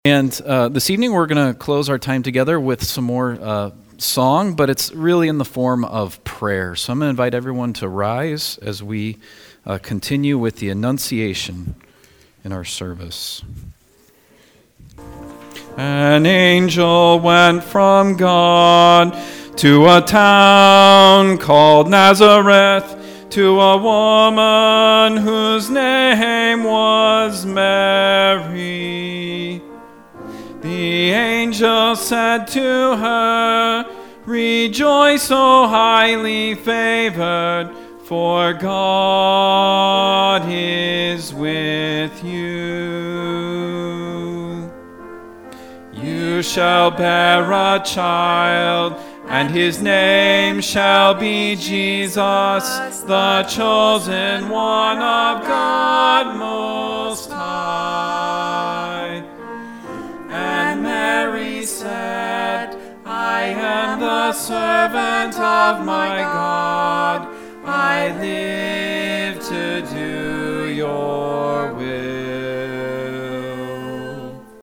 And this evening we're going to close our time together with some more song, but it's really in the form of prayer. So I'm going to invite everyone to rise as we continue with the Annunciation in our service. An angel went from God to a town called Nazareth, to a woman whose name was Mary. The angel said to her, "Rejoice, O highly favored, for God is with you. You shall bear a child, and his name shall be Jesus, the chosen one of God Most High." And Mary said, "I am the servant of my God. I live to do your